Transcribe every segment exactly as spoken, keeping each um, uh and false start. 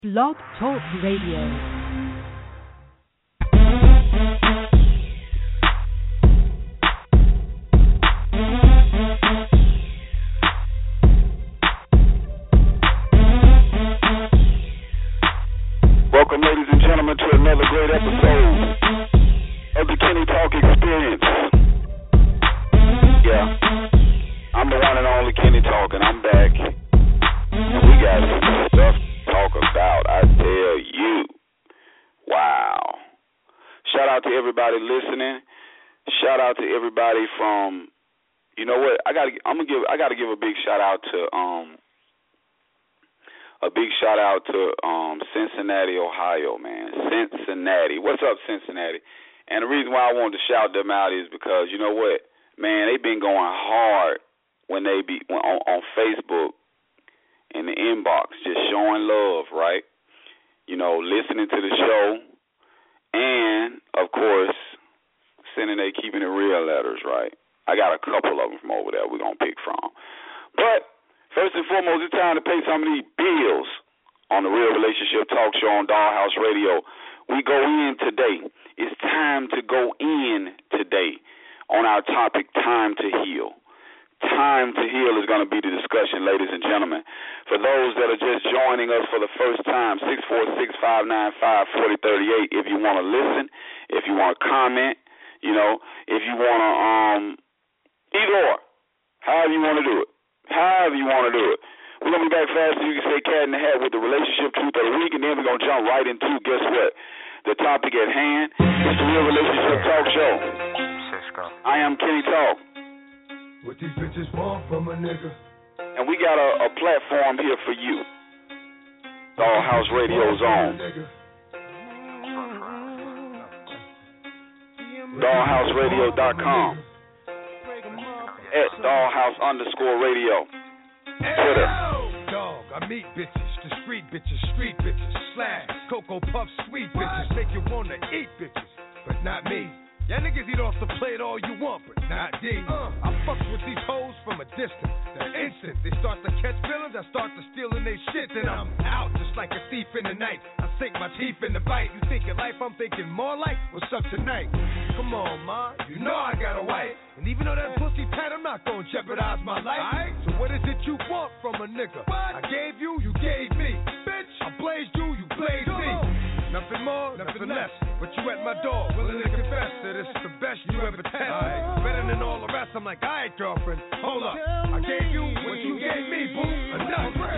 Blog Talk Radio. Welcome, ladies and gentlemen, to another great episode of the Kenny Talk Experience. Yeah, I'm the one and only Kenny Talk, and I'm back. And we got some stuff to talk about, I tell you. Wow. Shout out to everybody listening. Shout out to everybody from, you know what? I gotta, I'm gonna give, I gotta give a big shout out to, um, a big shout out to um, Cincinnati, Ohio, man. Cincinnati. What's up, Cincinnati? And the reason why I wanted to shout them out is because, you know what, man, they've been going hard when they be when, on, on Facebook in the inbox, just showing love, right? You know, listening to the show, and of course, sending they keeping it real letters, right? I got a couple of them from over there we're gonna pick from, but first and foremost, it's time to pay some of these bills on the Real Relationship Talk Show on Dollhouse Radio. We go in today. It's time to go in today on our topic, Time to Heal. Time to Heal is going to be the discussion, ladies and gentlemen. For those that are just joining us for the first time, six four six, five nine five, four zero three eight. If you want to listen, if you want to comment, you know, if you want to, um, either or, however you want to do it. However you want to do it. We're going to be back fast so you can say cat in the hat with the relationship truth of the week, and then we're going to jump right into, guess what, the topic at hand. It's the Real Relationship Talk Show. I am Kenny Talk. What these bitches want from a nigga. And we got a, a platform here for you. Dollhouse Radio's on. dollhouse radio dot com. At Dollhouse underscore radio. Twitter. Dog, I meet bitches, the street bitches, street bitches, slash, Cocoa Puff, sweet bitches, make you wanna eat bitches, but not me. Y'all niggas eat off the plate all you want, but not D. Uh, I fucks with these hoes from a distance. The instant they start to catch feelings, I start to stealing they shit, then I'm out just like a thief in the night. I sink my teeth in the bite. You thinking life, I'm thinking more like what's up tonight. Come on, ma, you know I got a wife. And even though that pussy pat, I'm not gonna jeopardize my life. Right. So what is it you want from a nigga? What? I gave you, you gave me. Bitch, I blazed you, you blazed me. Nothing more, nothing, nothing less. But you at my door, willing to confess that it's the best you ever test. Right. Better than all the rest. I'm like, all right, girlfriend, hold up. I gave you what you gave me, boo. Enough. What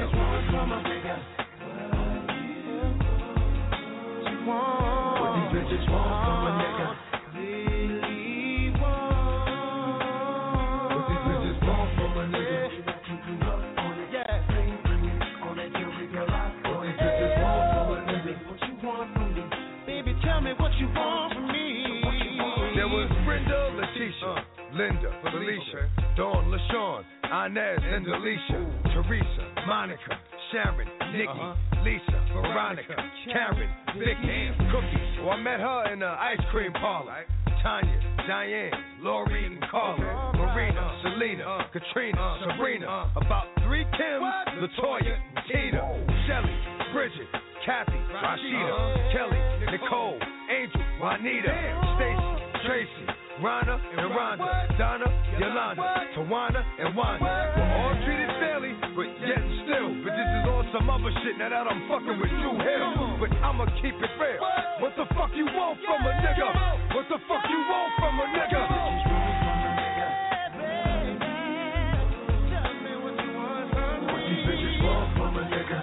these bitches want from a nigga. Really want. What these bitches want from a nigga. Tell me what you want from me. There was Brenda, Letitia, uh, Linda, Felicia, Dawn, LaShawn, Inez, and Alicia, Teresa, Monica, Sharon, Nikki, uh-huh. Lisa, Veronica, Karen, Vicky, Cookie. Well, I met her in an ice cream parlor. Tanya, Diane, Lori, and Carla, Marina, Selena, Katrina, Sabrina, about three Kims, Latoya, Tina, Shelly, Bridget, Kathy, Rashida, Kelly, Nicole, Angel, Juanita, Stacy, Tracy, Rhonda, and Rhonda, Donna, Yolanda, Tawana, and Wanda. We're all treated fairly, but yet and still, bitches is on some other shit now that I'm fucking with Drew Hill. But I'ma keep it fair. What the fuck you want from a nigga? What the fuck you want from a nigga? What these bitches want from a nigga?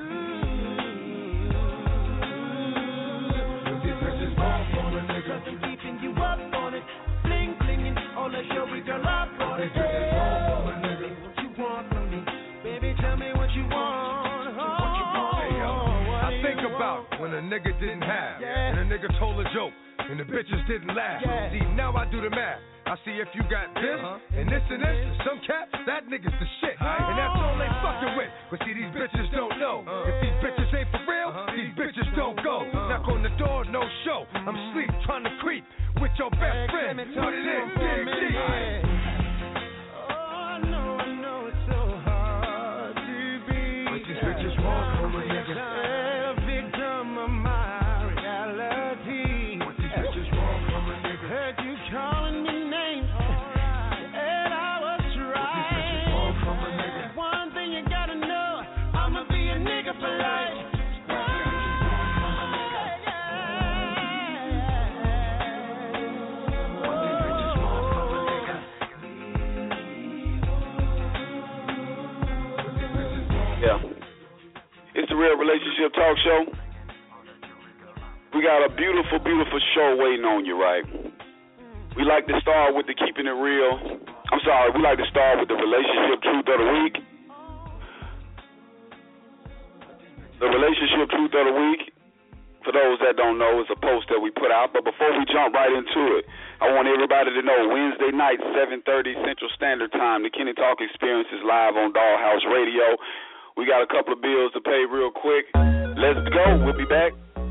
Keeping you up on it, bling blinging, all that show we girl up on it. Hey, what you want from me, baby? Tell me what you want. Oh, what you want. Hey, yo, I think about when a nigga didn't have, yeah. And a nigga told a joke, and the bitches didn't laugh. Yeah. See, now I do the math. I see if you got this, uh-huh. and this and this, and some cats, that nigga's the shit. Uh-huh. And that's all they fucking with. But see, these bitches don't know. Uh-huh. If these bitches ain't for real, uh-huh. these bitches don't go. Uh-huh. Knock on the door, no show. I'm asleep, trying to creep with your best friend. Put it in, dig deep. Oh, I know, I know it's so hard to be. What these bitches want from a nigga. Relationship Talk Show. We got a beautiful, beautiful show waiting on you, right? We like to start with the keeping it real. I'm sorry, we like to start with the relationship truth of the week. The relationship truth of the week, for those that don't know, is a post that we put out. But before we jump right into it, I want everybody to know Wednesday night, seven thirty Central Standard Time, the Kenny Talk Experience is live on Dollhouse Radio. We got a couple of bills to pay real quick. Let's go. We'll be back.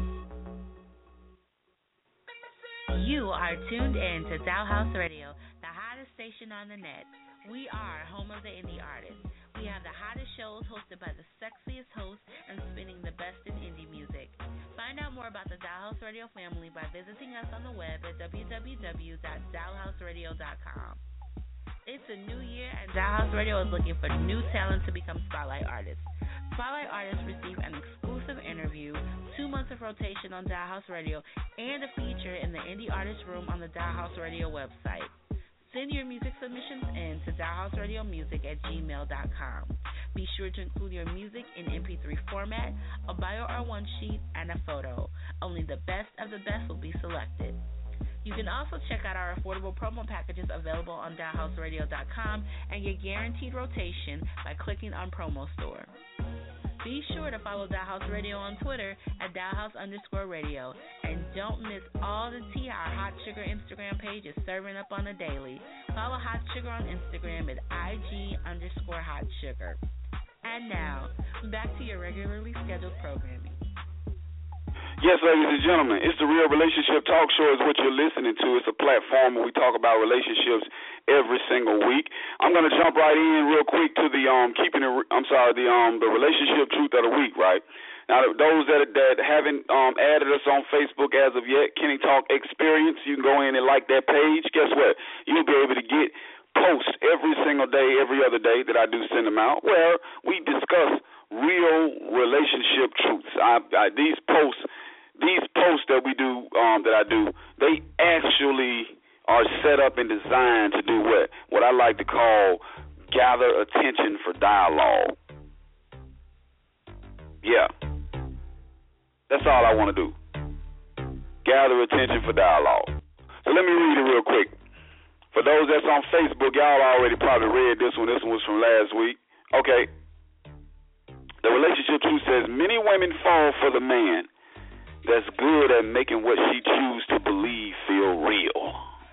You are tuned in to Dollhouse Radio, the hottest station on the net. We are home of the indie artists. We have the hottest shows hosted by the sexiest hosts and spinning the best in indie music. Find out more about the Dollhouse Radio family by visiting us on the web at w w w dot dollhouse radio dot com. It's a new year, and Dollhouse Radio is looking for new talent to become Spotlight Artists. Spotlight Artists receive an exclusive interview, two months of rotation on Dollhouse Radio, and a feature in the Indie Artist Room on the Dollhouse Radio website. Send your music submissions in to dollhouseradiomusic at gmail dot com. Be sure to include your music in M P three format, a bio or one sheet, and a photo. Only the best of the best will be selected. You can also check out our affordable promo packages available on dollhouse radio dot com and get guaranteed rotation by clicking on Promo Store. Be sure to follow Dollhouse Radio on Twitter at Dollhouse underscore radio. And don't miss all the tea our Hot Sugar Instagram page is serving up on the daily. Follow Hot Sugar on Instagram at I G underscore Hot Sugar. And now, back to your regularly scheduled programming. Yes, ladies and gentlemen, it's the Real Relationship Talk Show is what you're listening to. It's a platform where we talk about relationships every single week. I'm going to jump right in real quick to the um keeping it. I'm sorry, the um the relationship truth of the week. Right now, those that that haven't um added us on Facebook as of yet, Kenny Talk Experience, you can go in and like that page. Guess what? You'll be able to get posts every single day, every other day that I do send them out, where we discuss real relationship truths. I, I, these posts. These posts that we do, um, that I do, they actually are set up and designed to do what? What I like to call gather attention for dialogue. Yeah. That's all I want to do. Gather attention for dialogue. So let me read it real quick. For those that's on Facebook, y'all already probably read this one. This one was from last week. Okay. The relationship truth says, many women fall for the man that's good at making what she chooses to believe feel real.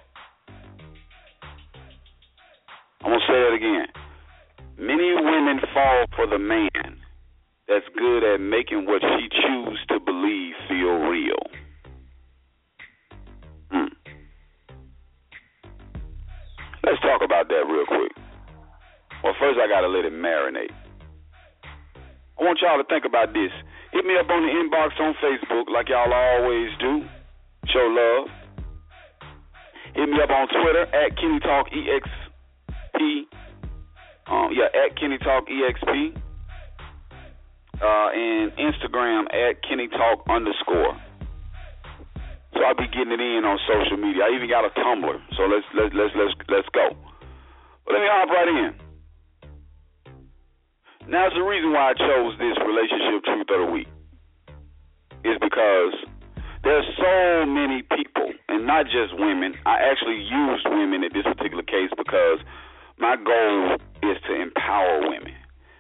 I'm going to say that again. Many women fall for the man that's good at making what she chooses to believe feel real. Hmm. Let's talk about that real quick. Well, first I got to let it marinate. I want y'all to think about this. Hit me up on the inbox on Facebook like y'all always do. Show love. Hit me up on Twitter at Kenny Talk E X P. Um, yeah, at Kenny Talk E X P. Uh, and Instagram at Kenny Talk underscore. So I'll be getting it in on social media. I even got a Tumblr. So let's let's let's let's let's go. But let me hop right in. Now, there's a reason why I chose this relationship truth of the week. Is because there's so many people, and not just women. I actually used women in this particular case because my goal is to empower women.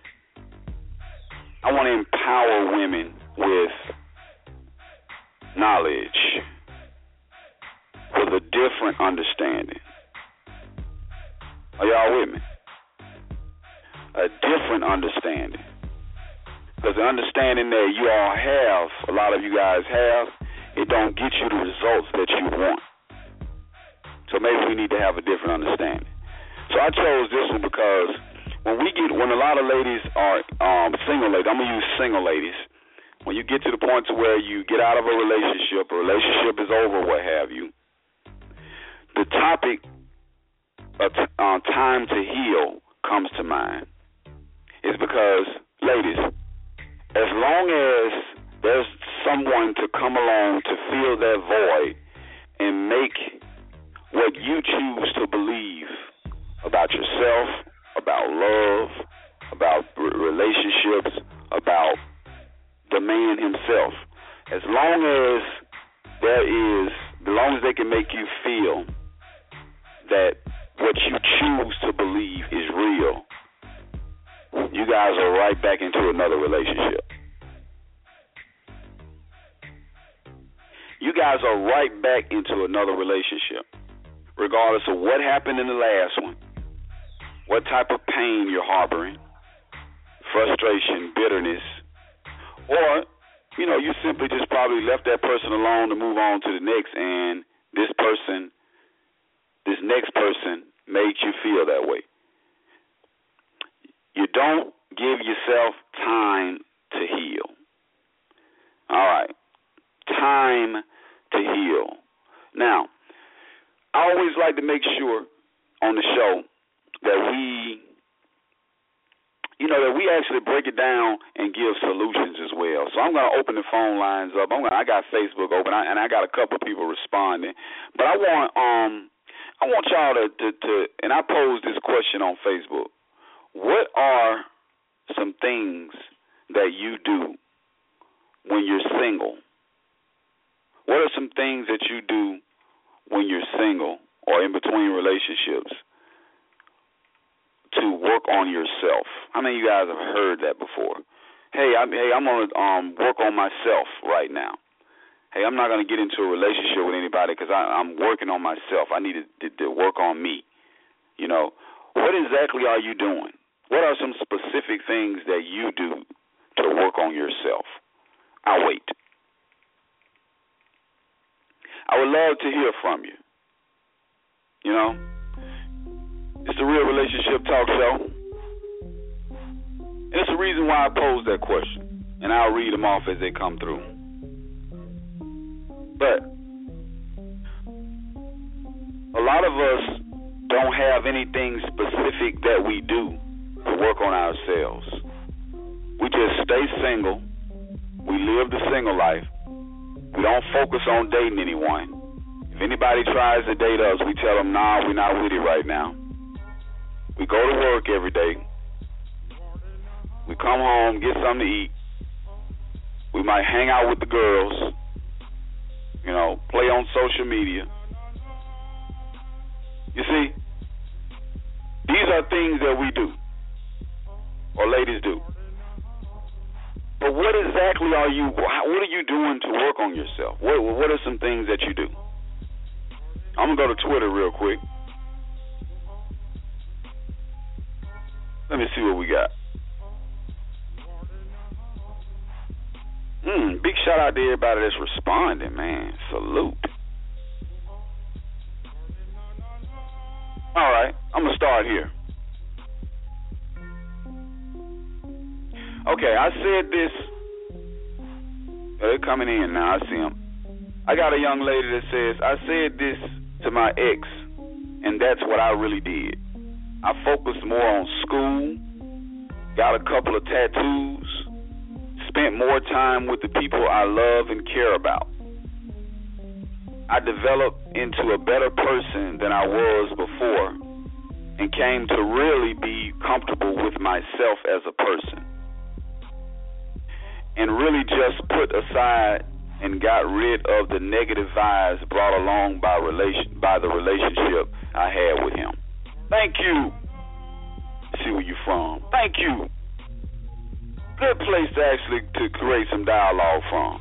I want to empower women with knowledge, with a different understanding. Are y'all with me? A different understanding. Because the understanding that you all have, a lot of you guys have, it don't get you the results that you want. So maybe we need to have a different understanding. So I chose this one because when we get, when a lot of ladies are um, single ladies, I'm going to use single ladies, when you get to the point to where you get out of a relationship, a relationship is over, what have you, the topic of t- uh, time to heal comes to mind. Is because, ladies, as long as there's someone to come along to fill that void and make what you choose to believe about yourself, about love, about relationships, about the man himself. As long as there is, as long as they can make you feel that what you choose to believe is real, you guys are right back into another relationship. You guys are right back into another relationship, regardless of what happened in the last one, what type of pain you're harboring, frustration, bitterness, or, you know, you simply just probably left that person alone to move on to the next, and this person, this next person made you feel that way. You don't give yourself time to heal. All right. Time to heal. Now, I always like to make sure on the show that we, you know, that we actually break it down and give solutions as well. So I'm going to open the phone lines up. I'm gonna, I got Facebook open, and I got a couple of people responding. But I want, um, I want y'all to, to, to, and I posed this question on Facebook. What are some things that you do when you're single? What are some things that you do when you're single or in between relationships to work on yourself? How many of you guys have heard that before? Hey, I'm, hey, I'm going to um, work on myself right now. Hey, I'm not going to get into a relationship with anybody because I'm working on myself. I need to, to, to work on me. You know, what exactly are you doing? What are some specific things that you do to work on yourself? I'll wait. I would love to hear from you. You know, it's the Real Relationship Talk Show. And it's the reason why I posed that question. And I'll read them off as they come through. But a lot of us don't have anything specific that we do to work on ourselves. We just stay single. We live the single life. We don't focus on dating anyone. If anybody tries to date us, we tell them, nah, we're not with it right now. We go to work every day. We come home, get something to eat. We might hang out with the girls, you know, play on social media. You see, these are things that we do, or ladies do. But what exactly are you, what are you doing to work on yourself? What, what are some things that you do? I'm going to go to Twitter real quick. Let me see what we got. Hmm, big shout out to everybody that's responding, man. Salute. All right, I'm going to start here. Okay, I said this. Oh, they're coming in now. I see them. I got a young lady that says, I said this to my ex, and that's what I really did. I focused more on school, got a couple of tattoos, spent more time with the people I love and care about. I developed into a better person than I was before and came to really be comfortable with myself as a person. And really just put aside and got rid of the negative vibes brought along by relation by the relationship I had with him. Thank you. See where you from. Thank you. Good place to actually to create some dialogue from.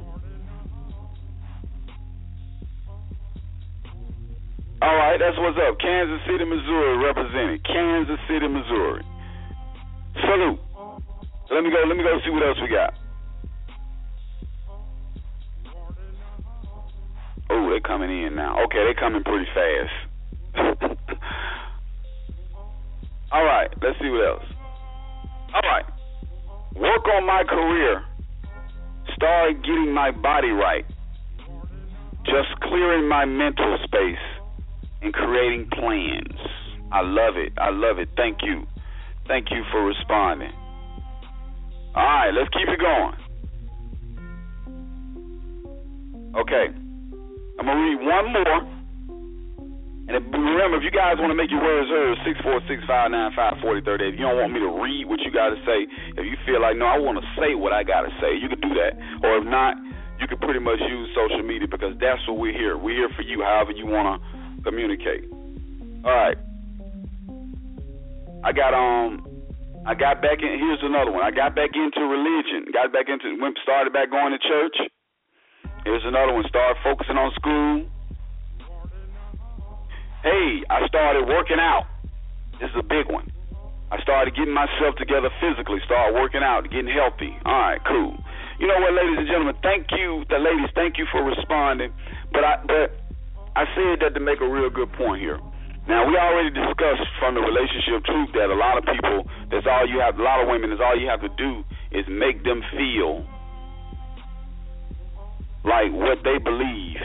All right, that's what's up. Kansas City, Missouri represented. Kansas City, Missouri. Salute. Let me go. Let me go see what else we got. Oh, they're coming in now. Okay, they're coming pretty fast. All right, let's see what else. All right. Work on my career. Start getting my body right. Just clearing my mental space and creating plans. I love it. I love it. Thank you. Thank you for responding. All right, let's keep it going. Okay. I'm going to read one more, And if, remember, if you guys want to make your words heard, six four six, five nine five, four zero three eight. If you don't want me to read what you got to say, if you feel like, no, I want to say what I got to say, you can do that. Or if not, you can pretty much use social media because that's what we're here. We're here for you however you want to communicate. All right. I got um, I got back in. Here's another one. I got back into religion. Got back into, went, started back going to church. Here's another one. Started focusing on school. Hey, I started working out. This is a big one. I started getting myself together physically, started working out, getting healthy. All right, cool. You know what, ladies and gentlemen, thank you, the ladies, thank you for responding. But I but I said that to make a real good point here. Now, we already discussed from the relationship truth that a lot of people, that's all you have, a lot of women, that's all you have to do is make them feel like what they believe.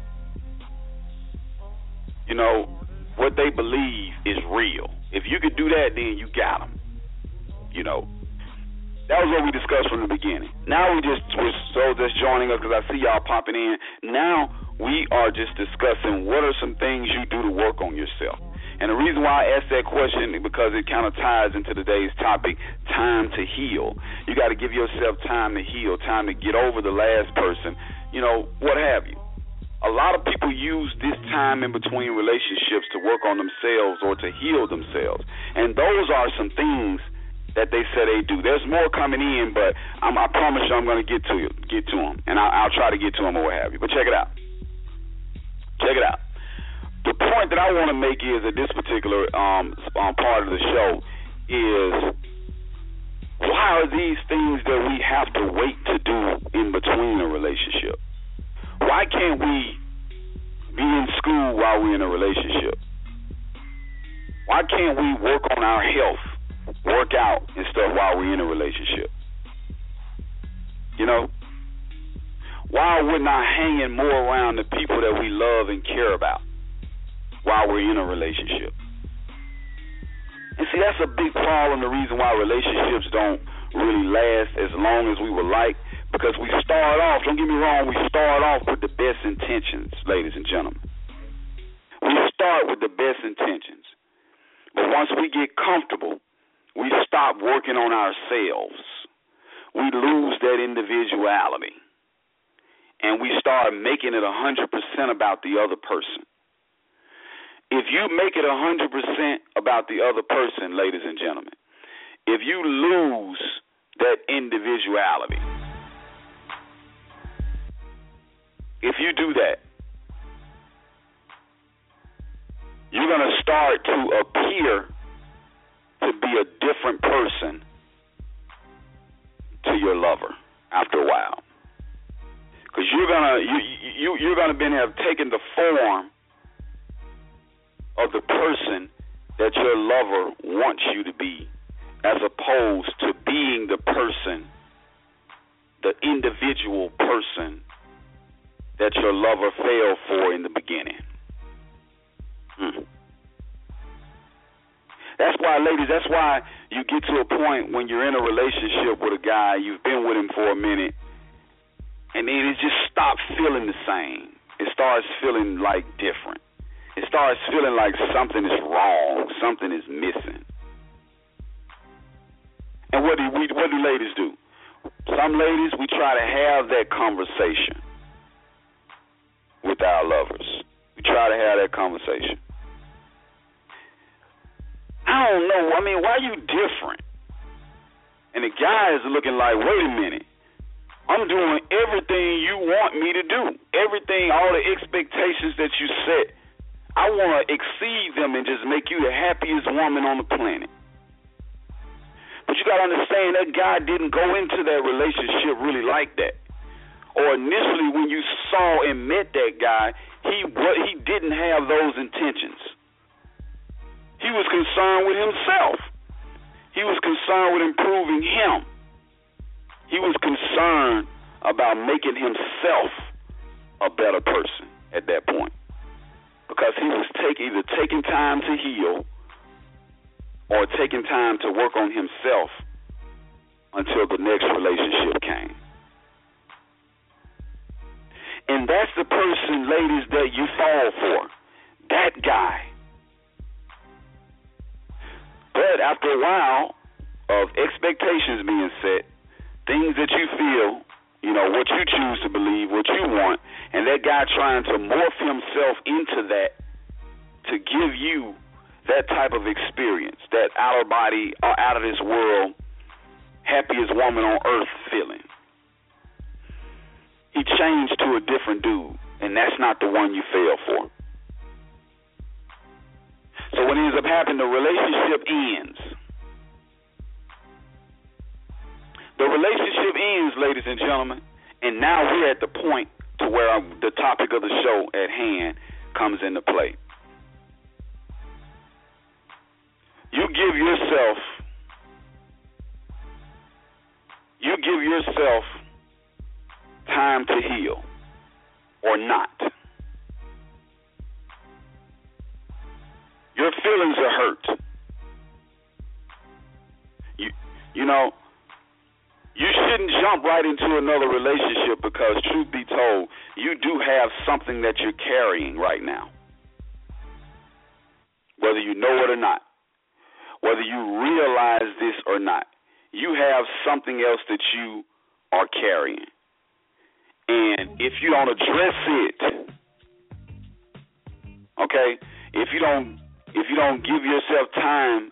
You know, what they believe is real. If you could do that, then you got them. You know, that was what we discussed from the beginning. Now we just, we're so just joining us because I see y'all popping in. Now we are just discussing what are some things you do to work on yourself. And the reason why I asked that question is because it kind of ties into today's topic, time to heal. You got to give yourself time to heal, time to get over the last person, you know, what have you. A lot of people use this time in between relationships to work on themselves or to heal themselves. And those are some things that they say they do. There's more coming in, but I'm, I promise you I'm going to get to you, get to them. And I'll, I'll try to get to them or what have you. But check it out. Check it out. The point that I want to make is that this particular um, um, part of the show is why are these things that we have to wait to do in between a relationship? Why can't we be in school while we're in a relationship? Why can't we work on our health, work out and stuff while we're in a relationship? You know? Why wouldn't I hanging more around the people that we love and care about while we're in a relationship? And see, that's a big problem, the reason why relationships don't really last as long as we would like. Because we start off, don't get me wrong, we start off with the best intentions, ladies and gentlemen. We start with the best intentions. But once we get comfortable, we stop working on ourselves. We lose that individuality. And we start making it one hundred percent about the other person. If you make it one hundred percent about the other person, ladies and gentlemen, if you lose that individuality, if you do that, you're going to start to appear to be a different person to your lover after a while. Because you're going to you, you, you're going to be have taken the form of the person that your lover wants you to be, as opposed to being the person, the individual person that your lover fell for in the beginning. Hmm. That's why, ladies, that's why you get to a point when you're in a relationship with a guy, you've been with him for a minute, and then it just stops feeling the same. It starts feeling like different. It starts feeling like something is wrong, something is missing. And what do we, what do ladies do? Some ladies, we try to have that conversation with our lovers. We try to have that conversation. I don't know. I mean, why are you different? And the guy is looking like, wait a minute. I'm doing everything you want me to do. Everything, all the expectations that you set. I want to exceed them and just make you the happiest woman on the planet. But you got to understand that guy didn't go into that relationship really like that. Or initially when you saw and met that guy, he what he didn't have those intentions. He was concerned with himself. He was concerned with improving him. He was concerned about making himself a better person at that point. Because he was take, either taking time to heal or taking time to work on himself until the next relationship came. And that's the person, ladies, that you fall for. that guy. But after a while of expectations being set, things that you feel, you know, what you choose to believe, what you want, and that guy trying to morph himself into that to give you that type of experience, that outer body or out of this world, happiest woman on earth feeling. He changed to a different dude, and that's not the one you fell for. So what ends up happening, the relationship ends. The relationship ends, ladies and gentlemen, and now we're at the point to where I'm, the topic of the show at hand comes into play. You give yourself, you give yourself time to heal or not. Your feelings are hurt. You, you know, you shouldn't jump right into another relationship because, truth be told, you do have something that you're carrying right now. Whether you know it or not, whether you realize this or not, you have something else that you are carrying. And if you don't address it, okay, if you don't if you don't give yourself time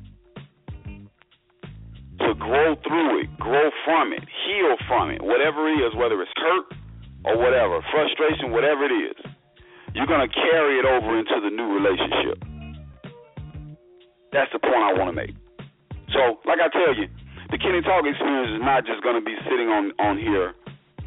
to grow through it, grow from it, heal from it, whatever it is, whether it's hurt or whatever, frustration, whatever it is, you're going to carry it over into the new relationship. That's the point I want to make. So, like I tell you, the Kenny Talk experience is not just going to be sitting on, on here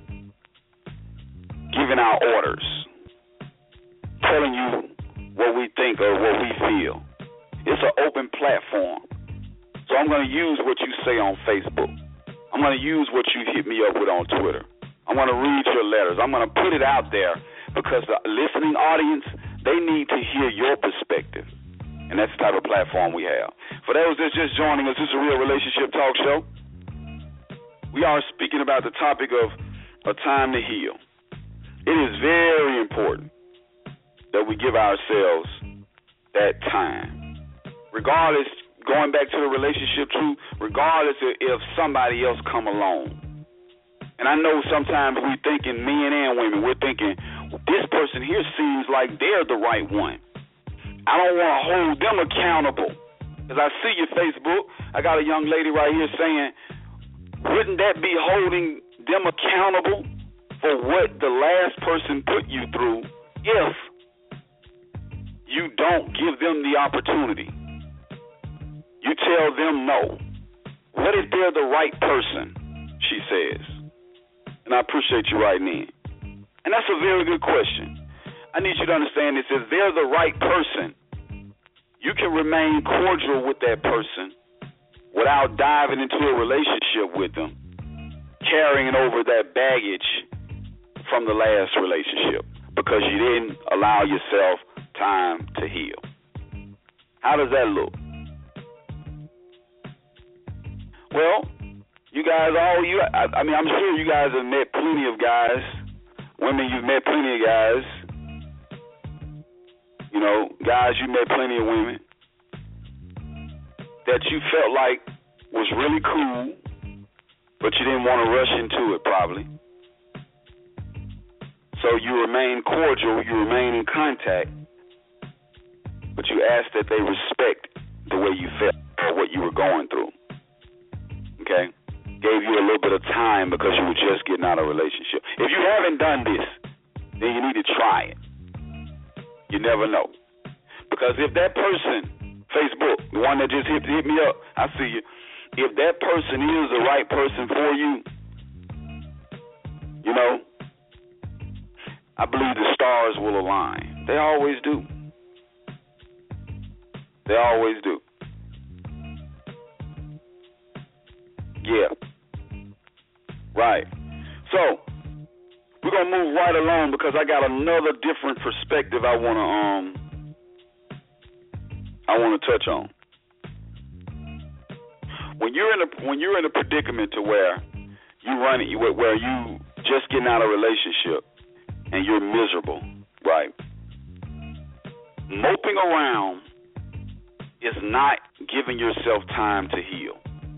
giving out orders, telling you what we think or what we feel. It's an open platform. So I'm going to use what you say on Facebook. I'm going to use what you hit me up with on Twitter. I'm going to read your letters. I'm going to put it out there because the listening audience, they need to hear your perspective. And that's the type of platform we have. For those that's just joining us, this is a Real Relationship Talk Show. We are speaking about the topic of a time to heal. It is very important that we give ourselves that time. Regardless, going back to the relationship too, regardless of if somebody else come along. And I know sometimes we thinking, men and women, we're thinking, this person here seems like they're the right one. I don't want to hold them accountable. Because I see your Facebook, I got a young lady right here saying, wouldn't that be holding them accountable for what the last person put you through if you don't give them the opportunity? You tell them no. What if they're the right person, she says. And I appreciate you writing in. And that's a very good question. I need you to understand this. If they're the right person, you can remain cordial with that person without diving into a relationship with them, carrying over that baggage from the last relationship because you didn't allow yourself time to heal. How does that look? Well, you guys, all you, I, I mean, I'm sure you guys have met plenty of guys, women, you've met plenty of guys, you know, guys, you met plenty of women that you felt like was really cool, but you didn't want to rush into it probably. So you remain cordial, you remain in contact, but you ask that they respect the way you felt or what you were going through. Okay? Gave you a little bit of time because you were just getting out of a relationship. If you haven't done this, then you need to try it. You never know. Because if that person, Facebook, the one that just hit, hit me up, I see you. If that person is the right person for you, you know, I believe the stars will align. They always do. They always do. Yeah. Right. So, we're going to move right along because I got another different perspective I want to um I want to touch on. When you're in a when you're in a predicament to where you run it where you just getting out of a relationship and you're miserable, right? Moping around is not giving yourself time to heal.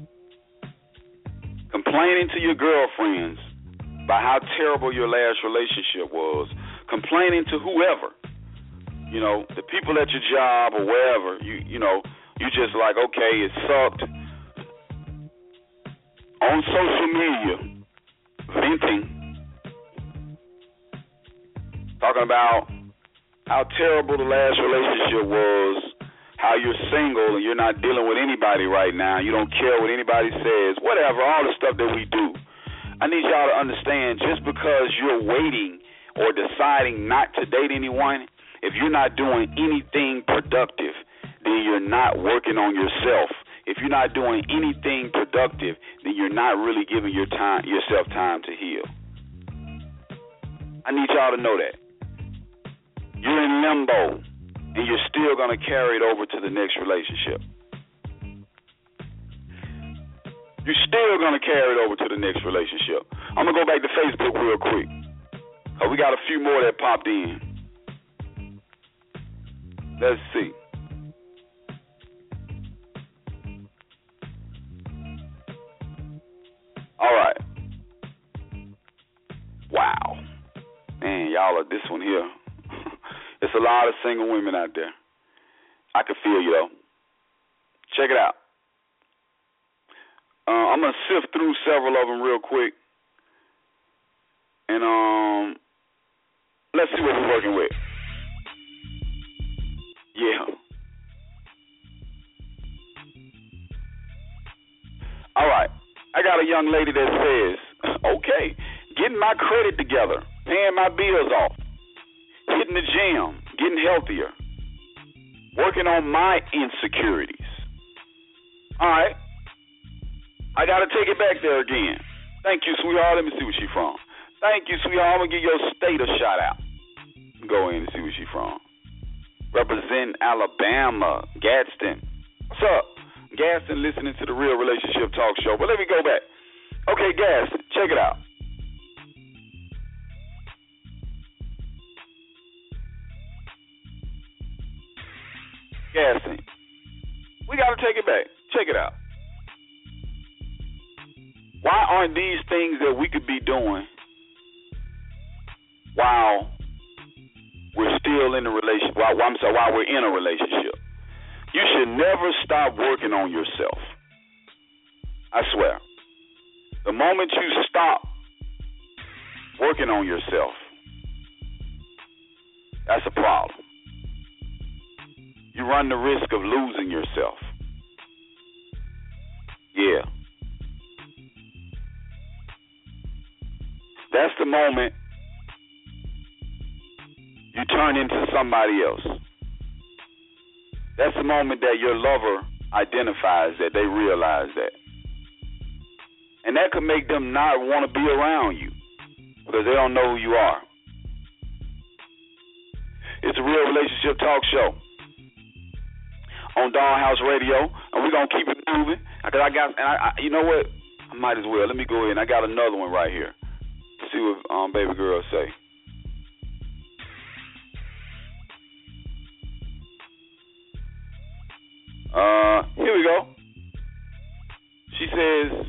Complaining to your girlfriends about how terrible your last relationship was, complaining to whoever, you know, the people at your job or wherever, you you know, you just like, okay, it sucked. On social media, venting, talking about how terrible the last relationship was, how you're single and you're not dealing with anybody right now, you don't care what anybody says, whatever, all the stuff that we do. I need y'all to understand, just because you're waiting or deciding not to date anyone, if you're not doing anything productive, then you're not working on yourself. If you're not doing anything productive, then you're not really giving your time, yourself time to heal. I need y'all to know that. You're in limbo, and you're still going to carry it over to the next relationship. You're still going to carry it over to the next relationship. I'm going to go back to Facebook real quick. Uh, we got a few more that popped in. Let's see. All right. Wow. Man, y'all are this one here. It's a lot of single women out there. I can feel you, though. Check it out. Uh, I'm going to sift through several of them real quick. And um, let's see what we're working with. Yeah. All right. I got a young lady that says, okay, getting my credit together, paying my bills off, hitting the gym, getting healthier, working on my insecurities. All right. I got to take it back there again. Thank you, sweetheart. Let me see where she's from. Thank you, sweetheart. I'm going to give your state a shout out. Go in and see where she's from. Represent Alabama, Gadsden. What's up? Gaston listening to the Real Relationship Talk Show. But let me go back. Okay, Gaston, check it out. Gaston, we got to take it back. Check it out. Why aren't these things that we could be doing while we're still in a relationship? While, I'm sorry, while we're in a relationship? You should never stop working on yourself. I swear. The moment you stop working on yourself, that's a problem. You run the risk of losing yourself. Yeah. That's the moment you turn into somebody else. That's the moment that your lover identifies that, they realize that. And that could make them not want to be around you because they don't know who you are. It's a Real Relationship Talk Show on Dawn House Radio, and we're going to keep it moving. Because I got, and I, I, you know what? I might as well. Let me go ahead. I got another one right here. Let's see what um, baby girl say. Uh, here we go. She says,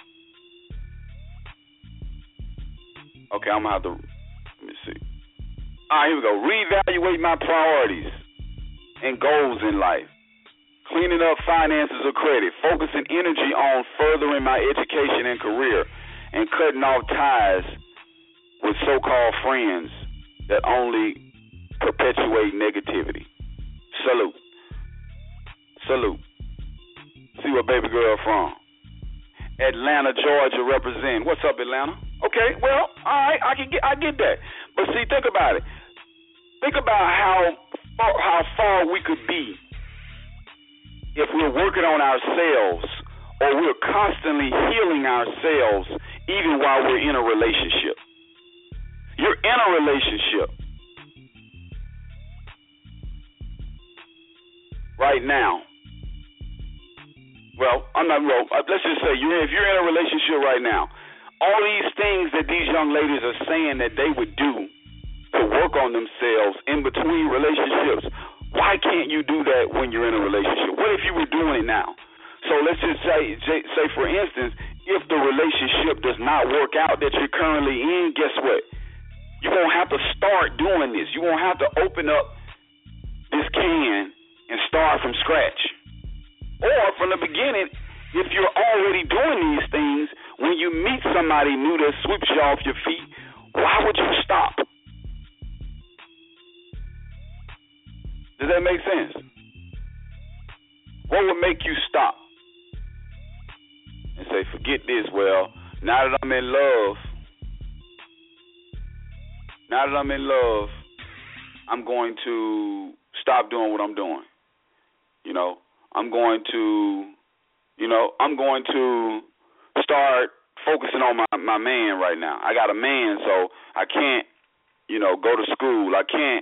okay, I'm going to have to, let me see. All right, here we go. Reevaluate my priorities and goals in life. Cleaning up finances or credit. Focusing energy on furthering my education and career. And cutting off ties with so-called friends that only perpetuate negativity. Salute. Salute. See what baby girl from. Atlanta, Georgia represent. What's up, Atlanta? Okay, well, all right, I can get I get that. But see, think about it. Think about how far, how far we could be if we're working on ourselves or we're constantly healing ourselves even while we're in a relationship. You're in a relationship right now. Well, I'm not, well, let's just say you're, if you're in a relationship right now, all these things that these young ladies are saying that they would do to work on themselves in between relationships, Why can't you do that when you're in a relationship? What if you were doing it now? So let's just say, say for instance, if the relationship does not work out that you're currently in, guess what? You won't have to start doing this. You won't have to open up this can and start from scratch. Or from the beginning, if you're already doing these things, when you meet somebody new that sweeps you off your feet, why would you stop? Does that make sense? What would make you stop and say, forget this? Well, now that I'm in love, now that I'm in love, I'm going to stop doing what I'm doing. You know, I'm going to, you know, I'm going to start focusing on my, my man right now. I got a man, so I can't, you know, go to school. I can't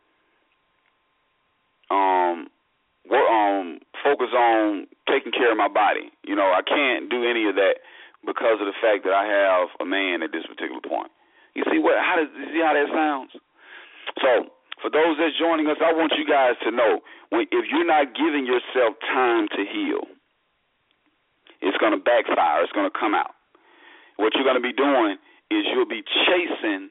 um, work, um, focus on taking care of my body. You know, I can't do any of that because of the fact that I have a man at this particular point. You see what? How does you see how that sounds? So, for those that's joining us, I want you guys to know, when, if you're not giving yourself time to heal, it's going to backfire. It's going to come out. What you're going to be doing is you'll be chasing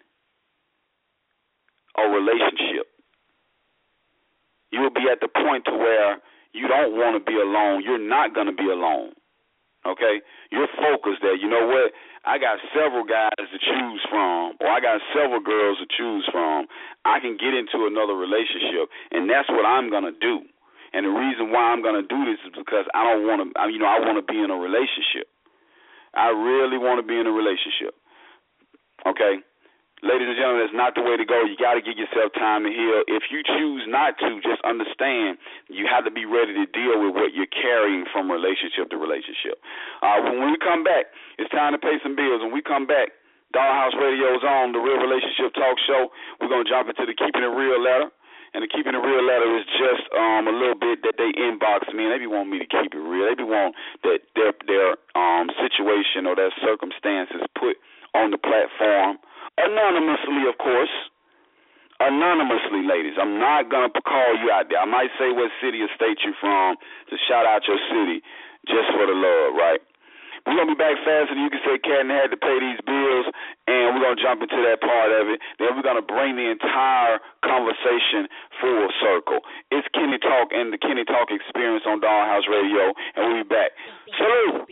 a relationship. You'll be at the point to where you don't want to be alone. You're not going to be alone. Okay? You're focused there. You know what? I got several guys to choose from, or I got several girls to choose from. I can get into another relationship, and that's what I'm going to do. And the reason why I'm going to do this is because I don't want to, you know, I want to be in a relationship. I really want to be in a relationship. Okay? Ladies and gentlemen, that's not the way to go. You got to give yourself time to heal. If you choose not to, just understand you have to be ready to deal with what you're carrying from relationship to relationship. Uh, when we come back, it's time to pay some bills. When we come back, Dollhouse Radio is on, the Real Relationship Talk Show. We're going to jump into the Keeping It Real letter. And the Keeping It Real letter is just um, a little bit that they inbox me, and they be wanting me to keep it real. They be wanting that their, their um, situation or their circumstances put on the platform anonymously, of course. Anonymously, ladies. I'm not going to call you out there. I might say what city or state you're from to shout out your city just for the love, right? We're going to be back faster than you can say Cat and had to pay these bills, and we're going to jump into that part of it. Then we're going to bring the entire conversation full circle. It's Kenny Talk and the Kenny Talk Experience on Dollhouse Radio, and we'll be back. Salute!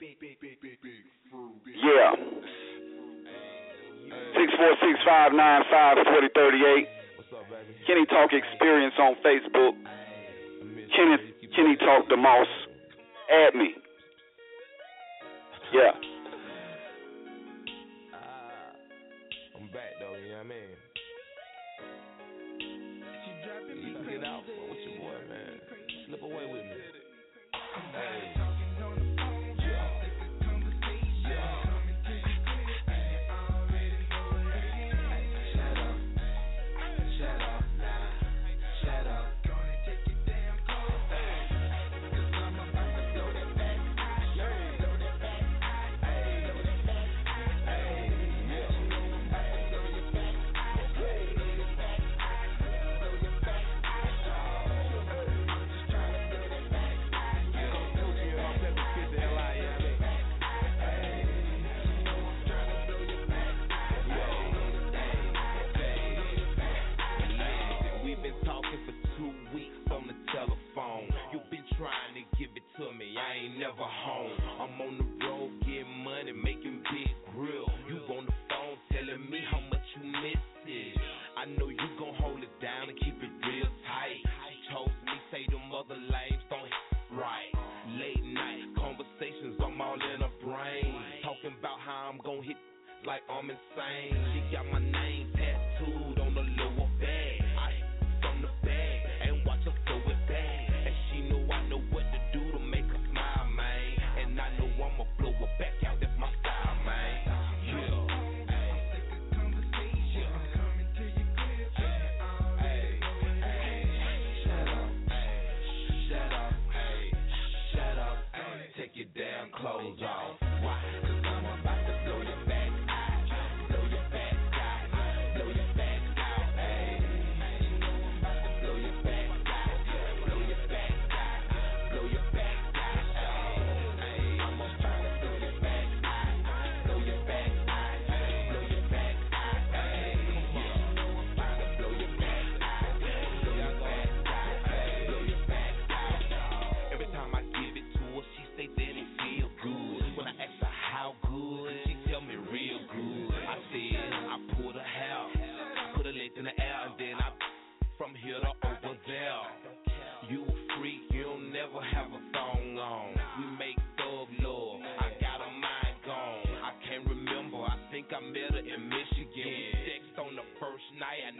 Yeah. six four six, five nine five, four zero three eight. What's up, baby? Kenny Talk Experience on Facebook. Kenny, Kenny Talk the Moss. Add me. Yeah. Uh, I'm back, though, you know what I mean? You can get out with your boy, man. Slip away with me. Hey.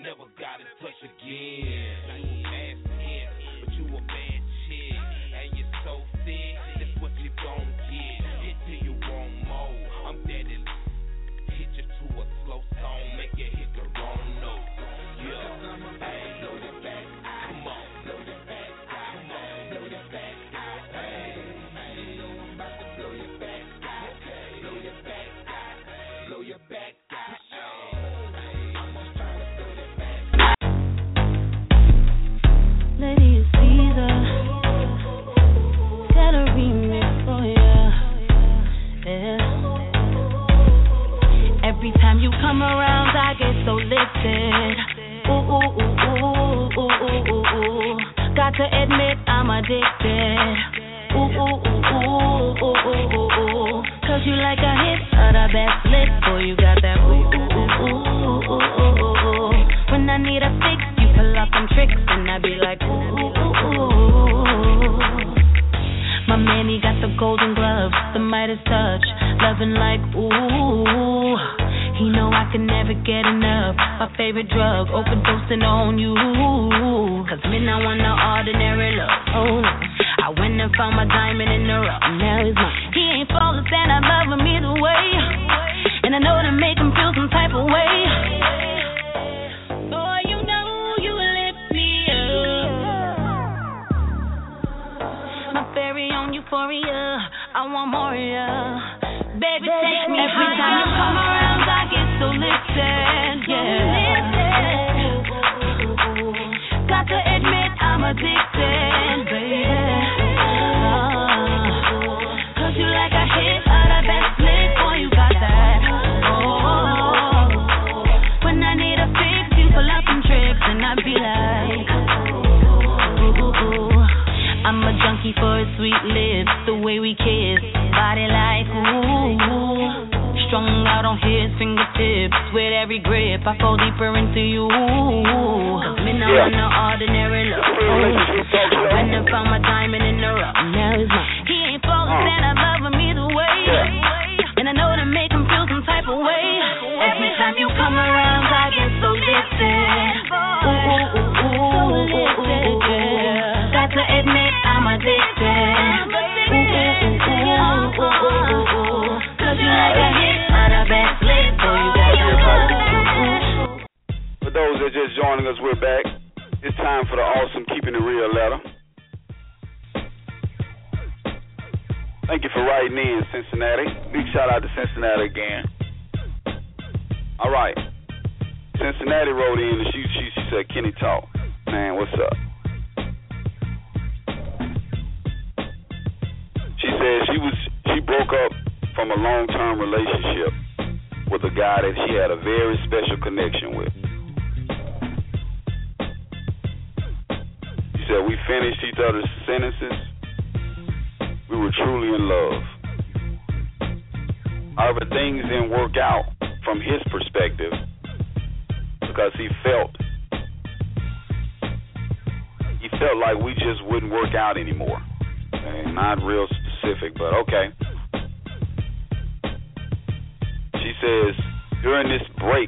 never got in touch again. You a bad skin, but you a bad chick, and you're so thick, that's what you gon' get. Hit till you want more. I'm dead and hit you to a slow song, make you hit the wrong note. Yeah, hey, load it back, come on, load it back, come on, load it back, hey, you know I'm about to blow your back, okay, blow your back, blow your back, Lady Caesar, got a remix for ya, yeah. Every time you come around, I get so lifted. Ooh, ooh, ooh, ooh, ooh, ooh, ooh, ooh. Got to admit I'm addicted. Ooh, ooh, ooh, ooh, ooh, ooh, ooh, ooh. Cause you like a hit of the best lit. Boy, you got that ooh, ooh, ooh, ooh, ooh, ooh, ooh, ooh. When I need a fix, you pull up them tricks, and I be like, ooh, ooh, ooh, ooh. My man, he got the golden gloves, the Midas touch, loving like, ooh. He know I can never get enough. My favorite drug, overdosing on you. Cause me not want no ordinary love. Oh, I went and found my diamond in the rough. Now he's mine. He ain't flawless and I love him either way. And I know to make him feel some type of way. Boy, you know you lift me up. My fairy on euphoria. I want more of ya. Baby, take me every high. Time you come around, I get so lifted, yeah. Got to admit I'm addicted, baby. Uh, Cause you like a hit of the best lit, boy, you got that. Oh, when I need a fix, you pull up some tricks, and I be like, ooh, ooh, ooh. I'm a junkie for his sweet lips, the way we kiss, body like ooh. Strung out on his fingertips, with every grip I fall deeper into you. Cause me not yeah. want no ordinary love. I went and found my diamond in the rough. Now he's mine. He ain't flawless uh. and I love him either way. Yeah. And I know to make him feel some type of way. Every time you come around, I get so lifted. Ooh, ooh, ooh, ooh, ooh, ooh, ooh. Got to admit I'm addicted. Ooh, ooh, ooh, ooh, ooh, ooh, ooh. Cause you like a hit of the best lit, so you got your love. For those that just joining us, we're back. It's time for the awesome Keeping It Real letter. Thank you for writing in, Cincinnati. Big shout out to Cincinnati again. All right. Cincinnati wrote in and she, she, she said, Kenny Talk. Man, what's up? She said she was she broke up from a long-term relationship with a guy that she had a very special connection with. She said we finished each other's sentences. We were truly in love. However, things didn't work out from his perspective because he felt he felt like we just wouldn't work out anymore. And not real specific, but okay. She says, during this break,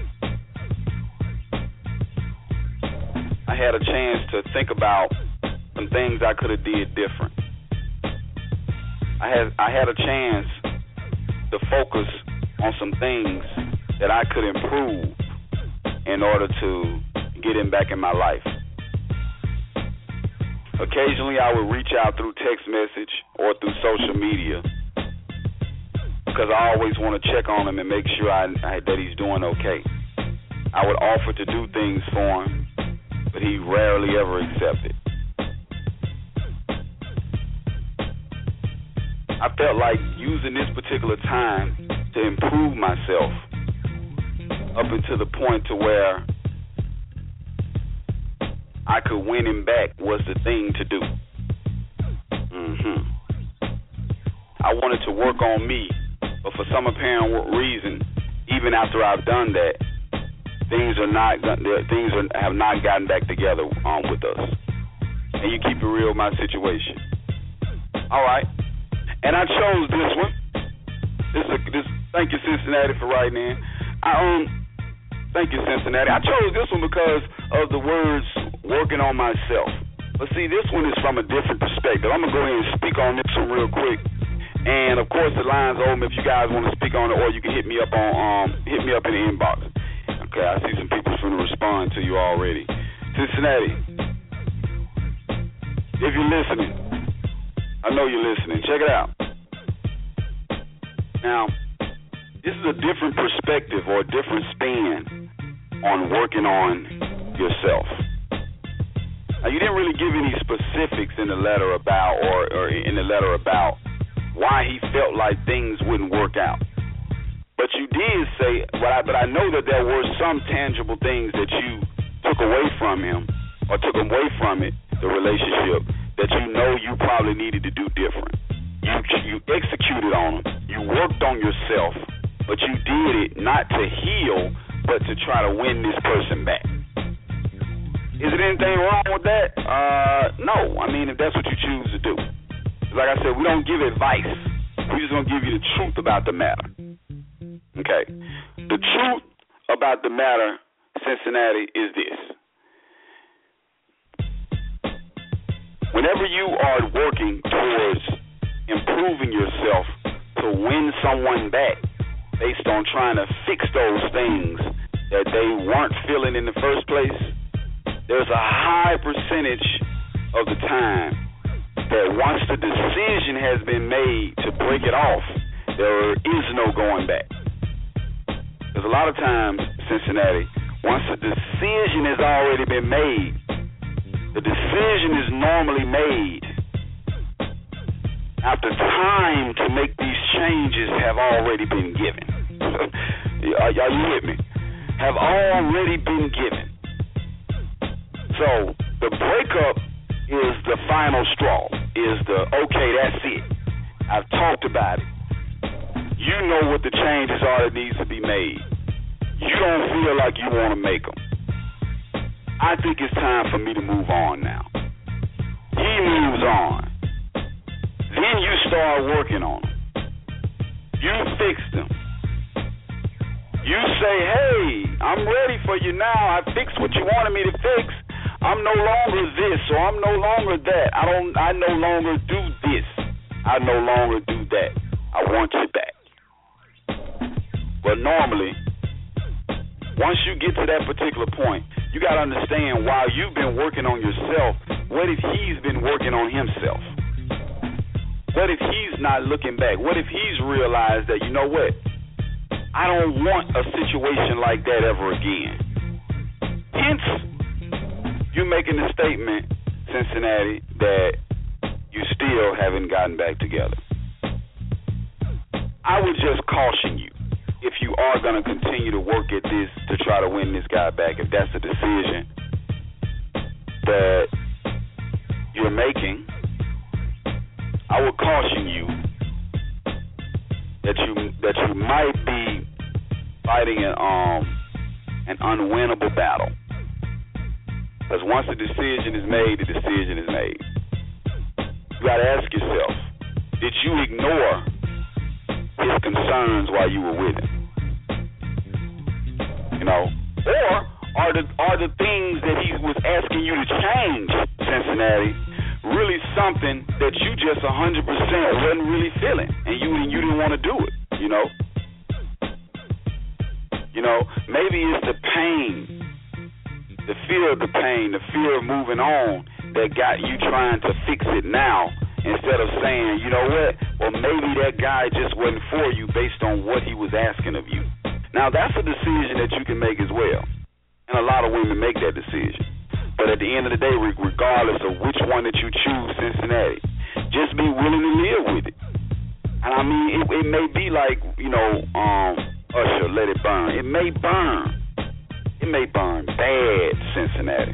I had a chance to think about some things I could have did different. I had I had a chance to focus on some things that I could improve in order to get him back in my life. Occasionally, I would reach out through text message or through social media because I always want to check on him and make sure I, I, that he's doing okay. I would offer to do things for him, but he rarely ever accepted. I felt like using this particular time to improve myself up until the point to where I could win him back was the thing to do. Mm-hmm. I wanted to work on me, but for some apparent reason, even after I've done that, things are not things are, have not gotten back together um, with us. And you keep it real, my situation. All right, and I chose this one. This, is a, this thank you, Cincinnati, for writing in. I um, Thank you, Cincinnati. I chose this one because of the words working on myself. But see, this one is from a different perspective. I'm going to go ahead and speak on this one real quick. And, of course, the line's open if you guys want to speak on it, or you can hit me up on um hit me up in the inbox. Okay, I see some people going to respond to you already. Cincinnati, if you're listening, I know you're listening. Check it out. Now, this is a different perspective or a different spin on working on yourself. Now, you didn't really give any specifics in the letter about, or, or in the letter about why he felt like things wouldn't work out. But you did say, but I, but I know that there were some tangible things that you took away from him, or took away from it, the relationship, that you know you probably needed to do different. You, you executed on them. You worked on yourself, but you did it not to heal, but to try to win this person back. Is there anything wrong with that? Uh, no. I mean, if that's what you choose to do. Like I said, we don't give advice. We're just going to give you the truth about the matter. Okay. The truth about the matter, Cincinnati, is this. Whenever you are working towards improving yourself to win someone back based on trying to fix those things that they weren't feeling in the first place, there's a high percentage of the time that once the decision has been made to break it off, there is no going back. There's a lot of times, Cincinnati, once a decision has already been made, the decision is normally made after time to make these changes have already been given. Are you with me? Have already been given. So the breakup is the final straw, is the, okay, that's it. I've talked about it. You know what the changes are that needs to be made. You don't feel like you want to make them. I think it's time for me to move on now. He moves on. Then you start working on them. You fix them. You say, hey, I'm ready for you now. I fixed what you wanted me to fix. I'm no longer this, or I'm no longer that. I don't. I no longer do this. I no longer do that. I want you back. But normally, once you get to that particular point, you got to understand, while you've been working on yourself, what if he's been working on himself? What if he's not looking back? What if he's realized that, you know what, I don't want a situation like that ever again. Hence, you making the statement, Cincinnati, that you still haven't gotten back together. I would just caution you, if you are going to continue to work at this to try to win this guy back, if that's the decision that you're making, I would caution you that you that you might be fighting an um an unwinnable battle. Because once the decision is made, the decision is made. You got to ask yourself, did you ignore his concerns while you were with him? You know, or are the are the things that he was asking you to change, Cincinnati, really something that you just one hundred percent wasn't really feeling, and you you didn't want to do it? You know, you know, maybe it's the pain. The fear of the pain, the fear of moving on that got you trying to fix it now instead of saying, you know what, well, maybe that guy just wasn't for you based on what he was asking of you. Now, that's a decision that you can make as well, and a lot of women make that decision. But at the end of the day, regardless of which one that you choose, Cincinnati, just be willing to live with it. And I mean, it, it may be like, you know, um, Usher, Let It Burn. It may burn. It may burn bad, Cincinnati.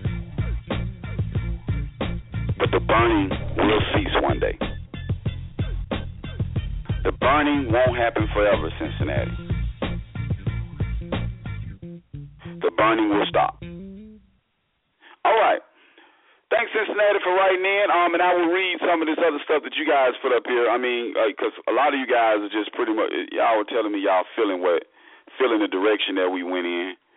But the burning will cease one day. The burning won't happen forever, Cincinnati. The burning will stop. All right. Thanks, Cincinnati, for writing in. Um, and I will read some of this other stuff that you guys put up here. I mean, because uh, a lot of you guys are just pretty much, y'all were telling me y'all feeling what, feeling the direction that we went in.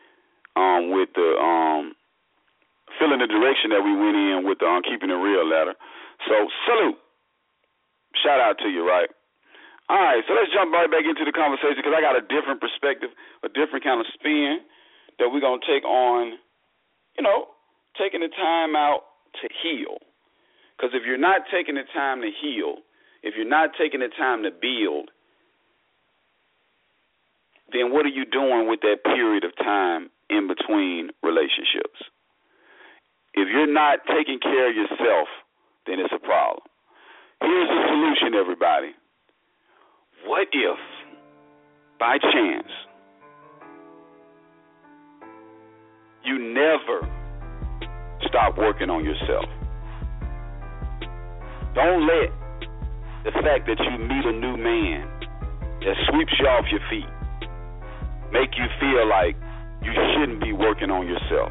um, with the um, feeling the direction that we went in with the um, Keeping It Real letter. So salute. Shout out to you, right? All right, so let's jump right back into the conversation because I got a different perspective, a different kind of spin that we're going to take on, you know, taking the time out to heal. Because if you're not taking the time to heal, if you're not taking the time to build, then what are you doing with that period of time in between relationships? If you're not taking care of yourself, then it's a problem. Here's the solution, everybody. What if, by chance, you never stop working on yourself? Don't let the fact that you meet a new man that sweeps you off your feet make you feel like you shouldn't be working on yourself.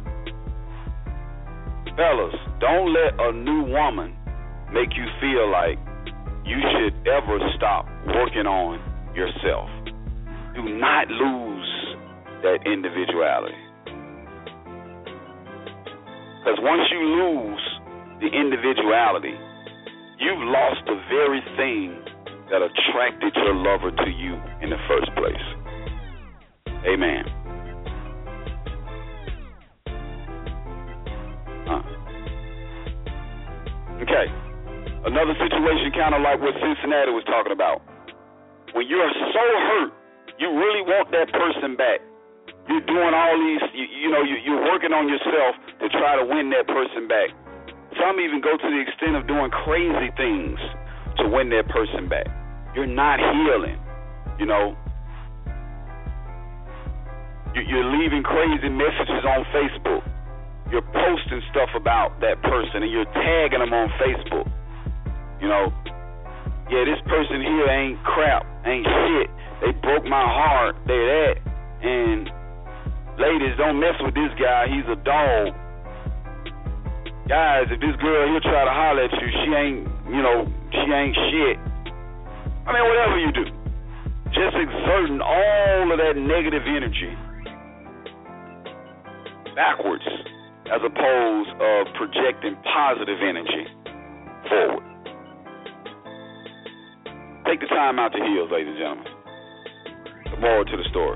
Fellas, don't let a new woman make you feel like you should ever stop working on yourself. Do not lose that individuality. Because once you lose the individuality, you've lost the very thing that attracted your lover to you in the first place. Amen. Huh. Okay. Another situation kind of like what Cincinnati was talking about. When you're so hurt, you really want that person back. You're doing all these, you, you know, you, you're working on yourself to try to win that person back. Some even go to the extent of doing crazy things to win that person back. You're not healing, you know. You're leaving crazy messages on Facebook. You're posting stuff about that person and you're tagging them on Facebook. You know, yeah, this person here ain't crap, ain't shit. They broke my heart, they that. And ladies, don't mess with this guy, he's a dog. Guys, if this girl here try to holler at you, she ain't, you know, she ain't shit. I mean, whatever you do, just exerting all of that negative energy backwards as opposed of projecting positive energy forward. Take the time out to heal, ladies and gentlemen. The moral to the story.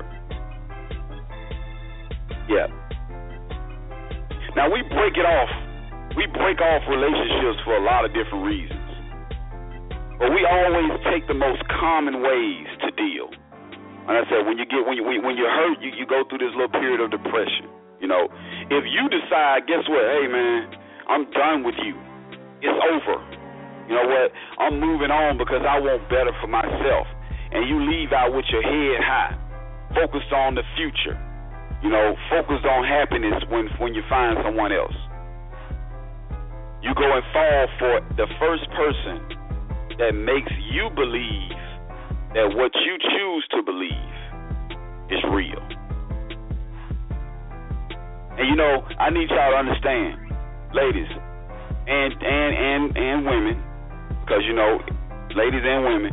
Yeah. Now, we break it off. We break off relationships for a lot of different reasons. But we always take the most common ways to deal. And I said, when you get when you when you're hurt, you, you go through this little period of depression. You know, if you decide, guess what? Hey, man, I'm done with you. It's over. You know what? I'm moving on because I want better for myself. And you leave out with your head high, focused on the future. You know, focused on happiness when when you find someone else. You go and fall for the first person that makes you believe that what you choose to believe is real. And you know, I need y'all to understand, ladies and and and, and women, because you know, ladies and women,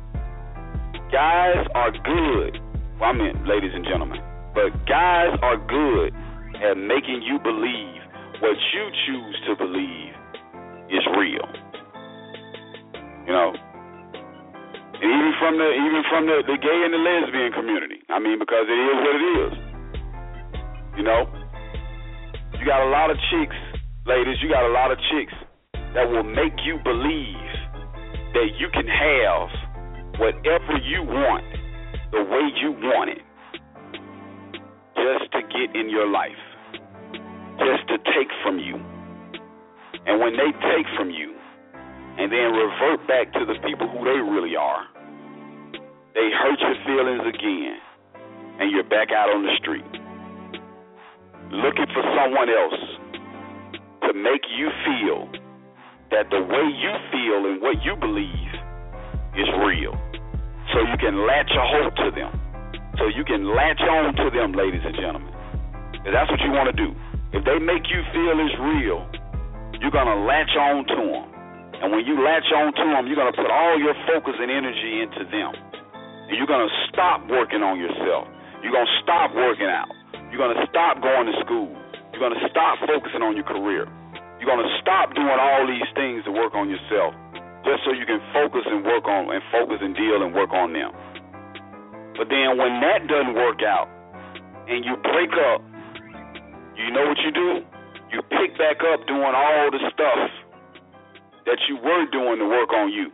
guys are good. Well, I mean, ladies and gentlemen, but guys are good at making you believe what you choose to believe is real. You know, and even from the even from the, the gay and the lesbian community. I mean, because it is what it is. You know, you got a lot of chicks, ladies. You got a lot of chicks that will make you believe that you can have whatever you want the way you want it, just to get in your life, just to take from you. And when they take from you and then revert back to the people who they really are, they hurt your feelings again, and you're back out on the street looking for someone else to make you feel that the way you feel and what you believe is real, so you can latch a hold to them, so you can latch on to them, ladies and gentlemen. And that's what you want to do. If they make you feel it's real, you're going to latch on to them. And when you latch on to them, you're going to put all your focus and energy into them. And you're going to stop working on yourself. You're going to stop working out. You're going to stop going to school. You're going to stop focusing on your career. You're going to stop doing all these things to work on yourself just so you can focus and work on and focus and deal and work on them. But then when that doesn't work out and you break up, you know what you do? You pick back up doing all the stuff that you were doing to work on you.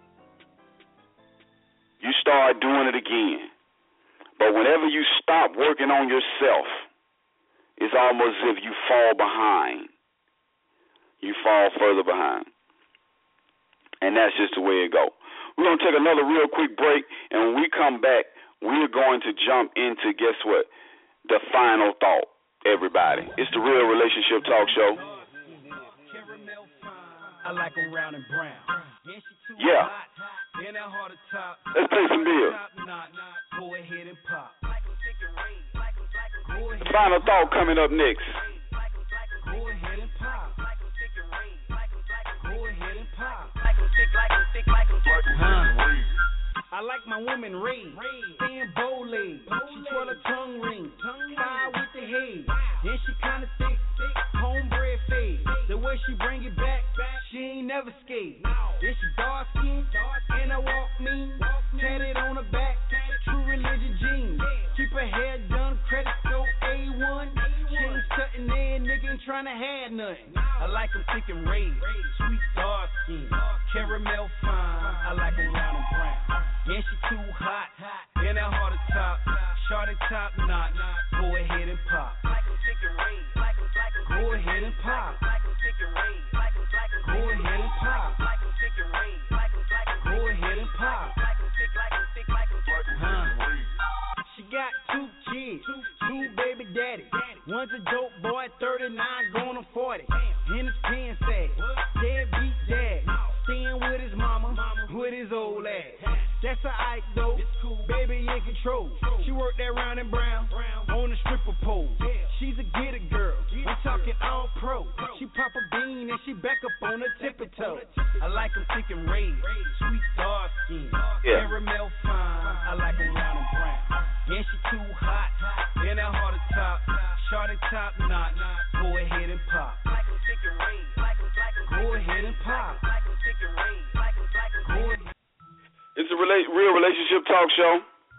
You start doing it again. But whenever you stop working on yourself, it's almost as if you fall behind. You fall further behind. And that's just the way it goes. We're going to take another real quick break, and when we come back, we're going to jump into, guess what, the final thought, everybody. It's the Real Relationship Talk Show. I like them round and brown. Yeah. Let's play some beers. Go ahead and pop. The final thought coming up next. Go ahead and pop. Go ahead and pop. Huh. I like my woman raised, staying bow-legged. She twirl her tongue ring, fire with the head. And she kinda thick, homebred fade. The way she bring it back, she ain't never scared. Then she dark skin, and I walk mean, tatted on her back, true religion jeans. Keep her hair done, credit score A one. She ain't cutting there, nigga ain't tryna have nothing. I like them thick and raised, sweet dark skin, caramel fine. I like them round and brown. Yeah, she too hot, and that hard to top. Shorty top knot, go ahead and pop. Go ahead and pop. Go ahead and pop. Go ahead and pop. Huh. She got two kids, two baby daddies. One's a dope boy, thirty-nine, going on forty. In his pants sack, deadbeat dad. Staying with his mama, with his old ass. That's a Ike though, baby in control. She worked that round and brown on the stripper pole. She's a get it girl, I'm talking all pro. She pop a bean and she back up on her tippy toe. I like them thick and raised, sweet dark skin, yeah. Caramel fine. I like them round and brown. Yeah, she too hot, and that hard to top. Shorty top knot, go ahead and pop. Go ahead and pop. Go ahead. It's a rela- real relationship talk show.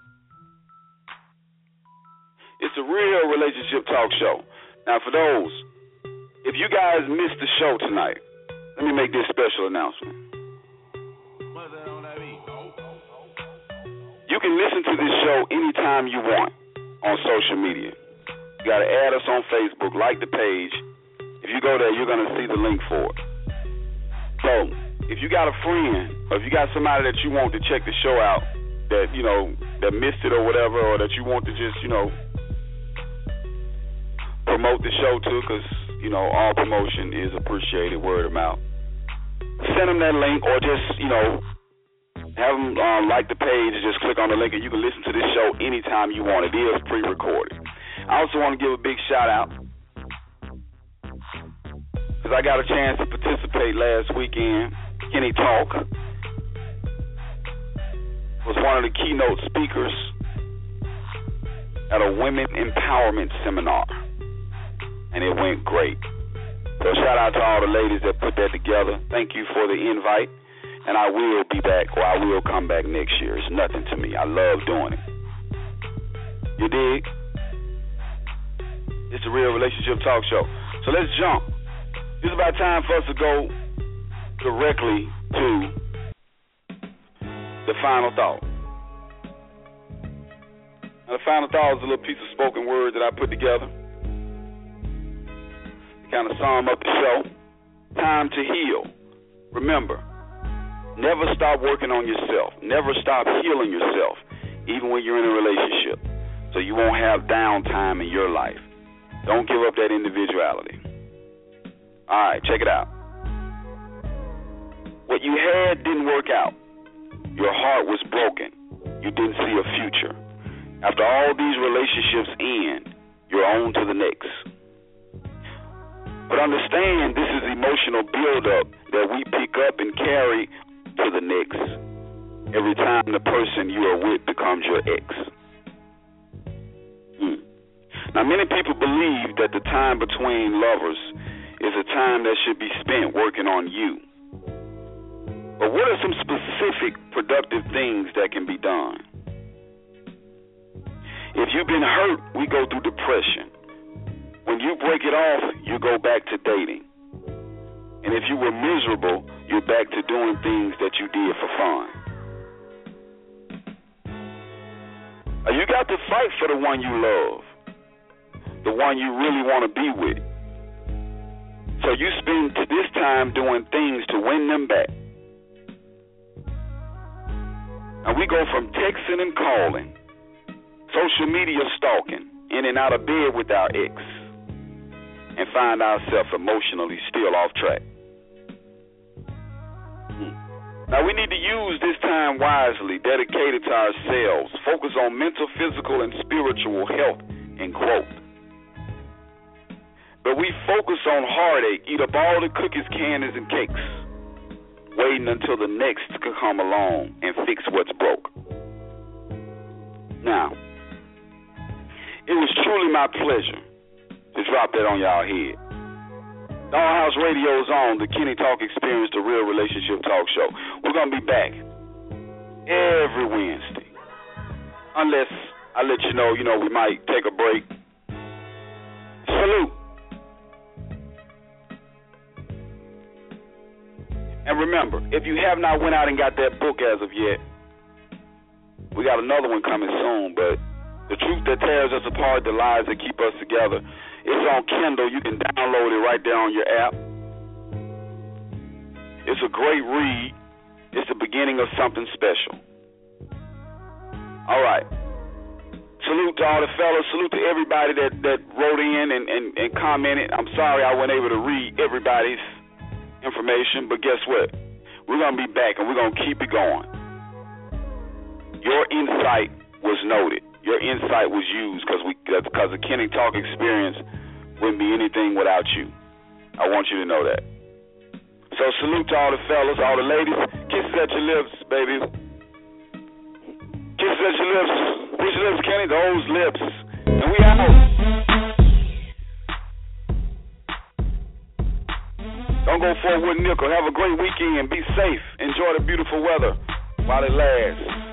It's a real relationship talk show. Now, for those, if you guys missed the show tonight, let me make this special announcement. You can listen to this show anytime you want on social media. You got to add us on Facebook, like the page. If you go there, you're going to see the link for it. So, if you got a friend, or if you got somebody that you want to check the show out, that, you know, that missed it or whatever, or that you want to just, you know, promote the show to, because, you know, all promotion is appreciated, word of mouth. Send them that link, or just, you know, have them um, like the page and just click on the link, and you can listen to this show anytime you want. It is pre-recorded. I also want to give a big shout out, because I got a chance to participate last weekend. Kenny Talk was one of the keynote speakers at a women empowerment seminar, and it went great. So shout out to all the ladies that put that together. Thank you for the invite, and I will be back, or I will come back next year. It's nothing to me. I love doing it. You dig? It's a real relationship talk show. So let's jump. It's about time for us to go directly to the final thought. Now, the final thought is a little piece of spoken word that I put together to kind of sum up the show. Time to heal. Remember, never stop working on yourself. Never stop healing yourself, even when you're in a relationship, so you won't have downtime in your life. Don't give up that individuality. All right, check it out. What you had didn't work out. Your heart was broken. You didn't see a future. After all these relationships end, you're on to the next. But understand, this is emotional buildup that we pick up and carry to the next every time the person you are with becomes your ex. Hmm. Now, many people believe that the time between lovers is a time that should be spent working on you. But what are some specific productive things that can be done? If you've been hurt, we go through depression. When you break it off, you go back to dating. And if you were miserable, you're back to doing things that you did for fun. You got to fight for the one you love, the one you really want to be with. So you spend this time doing things to win them back. And we go from texting and calling, social media stalking, in and out of bed with our ex, and find ourselves emotionally still off track. Hmm. Now we need to use this time wisely, dedicated to ourselves, focus on mental, physical, and spiritual health and growth. But we focus on heartache, eat up all the cookies, candies, and cakes, waiting until the next can come along and fix what's broke. Now, it was truly my pleasure to drop that on y'all head. Dollhouse Radio's on, the Kenny Talk Experience, the real relationship talk show. We're going to be back every Wednesday. Unless I let you know, you know, we might take a break. Salute. And remember, if you have not went out and got that book as of yet, we got another one coming soon, but The Truth That Tears Us Apart, The Lies That Keep Us Together. It's on Kindle. You can download it right there on your app. It's a great read. It's the beginning of something special. All right. Salute to all the fellas. Salute to everybody that, that wrote in and, and, and commented. I'm sorry I wasn't able to read everybody's information, but guess what? We're going to be back, and we're going to keep it going. Your insight was noted. Your insight was used because we because the Kenny Talk Experience wouldn't be anything without you. I want you to know that. So salute to all the fellas, all the ladies. Kisses at your lips, baby. Kisses at your lips. Which lips, Kenny? Those lips. And we out. Don't go forward with nickel. Have a great weekend. Be safe. Enjoy the beautiful weather while it lasts.